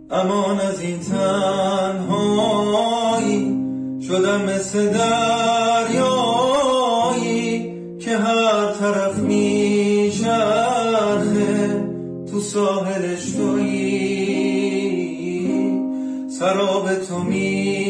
امان از این تنهایی، شدم مثل دریایی که هر طرف میچرخه تو ساحلش تویی. سراب تو